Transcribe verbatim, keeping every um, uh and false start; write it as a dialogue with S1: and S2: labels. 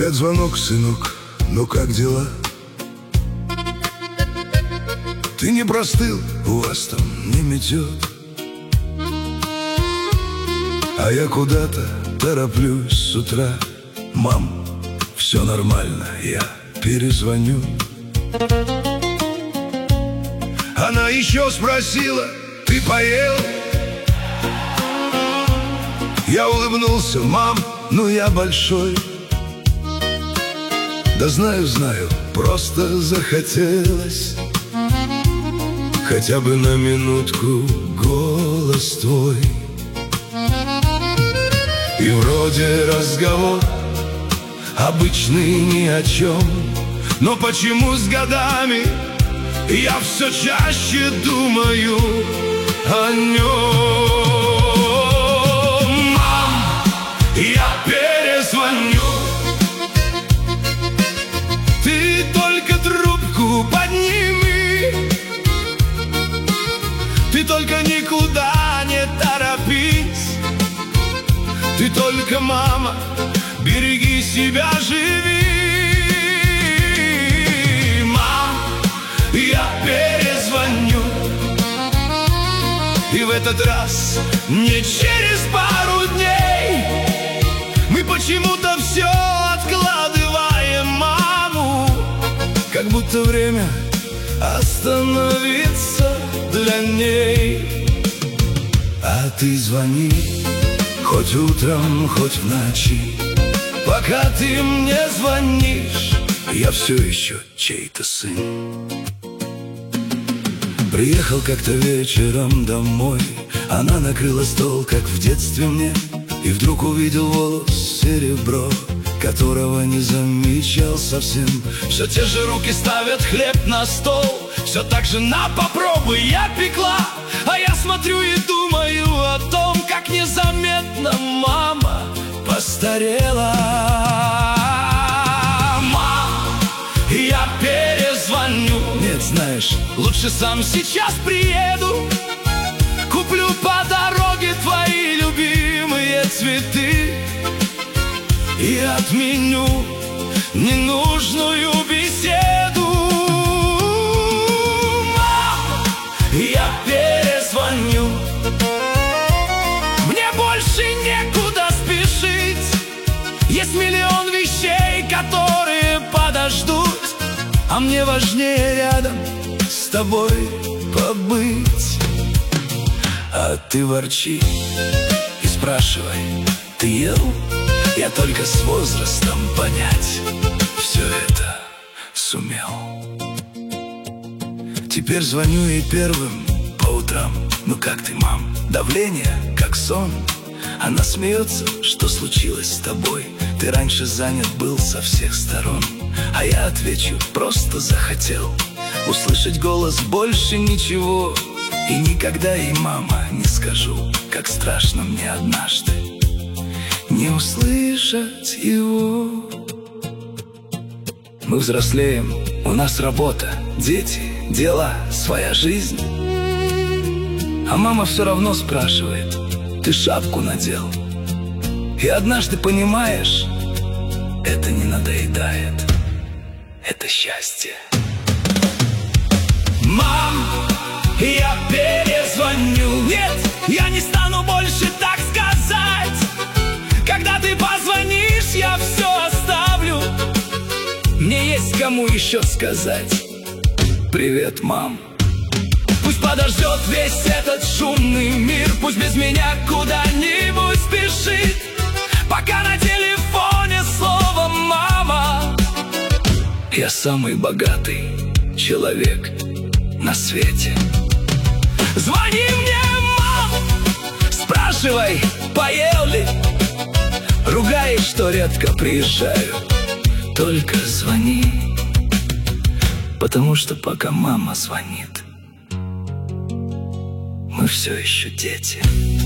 S1: Опять звонок, сынок, ну как дела? Ты не простыл, у вас там не метет. А я куда-то тороплюсь с утра. Мам, все нормально, я перезвоню. Она еще спросила: ты поел? Я улыбнулся: мам, ну я большой. Да знаю, знаю, просто захотелось хотя бы на минутку голос твой. И вроде разговор обычный ни о чем, но почему с годами я все чаще думаю о нем. Мам, я перезвоню. Ты только трубку подними. Ты только никуда не торопись. Ты только, мама, береги себя, живи. Мам, я перезвоню. И в этот раз не через пару дней. Мы почему-то все откладываем маму, как будто время остановиться для ней. А ты звони хоть утром, хоть в ночи. Пока ты мне звонишь, я все еще чей-то сын. Приехал как-то вечером домой. Она накрыла стол, как в детстве мне. И вдруг увидел волос серебро, которого не замечал совсем. Все те же руки ставят хлеб на стол. Все так же на попробуй я пекла. А я смотрю и думаю о том, как незаметно мама постарела. Мам, я перезвоню. Нет, знаешь, лучше сам сейчас приеду. Куплю по дороге твои любимые цветы и отменю ненужную беседу. Мам, я перезвоню. Мне больше некуда спешить. Есть миллион вещей, которые подождут. А мне важнее рядом с тобой побыть. А ты ворчи и спрашивай: ты ел? Я только с возрастом понять все это сумел. Теперь звоню ей первым по утрам. Ну как ты, мам? Давление, как сон. Она смеется: что случилось с тобой? Ты раньше занят был со всех сторон. А я отвечу: просто захотел услышать голос, больше ничего. И никогда ей, мама, не скажу, как страшно мне однажды не услышать его. Мы взрослеем, у нас работа, дети, дела, своя жизнь. А мама все равно спрашивает: ты шапку надел? И однажды понимаешь, это не надоедает, это счастье. Мам, я перезвоню. Нет, я не стану больше так сказать. Когда ты позвонишь, я все оставлю. Мне есть кому еще сказать: привет, мам. Пусть подождет весь этот шумный мир. Пусть без меня куда-нибудь спешит. Пока на телефоне слово «мама». Я самый богатый человек на свете. Звони мне, мам, спрашивай, поел ли. Ругай, что редко приезжаю. Только звони, потому что пока мама звонит, мы все еще дети.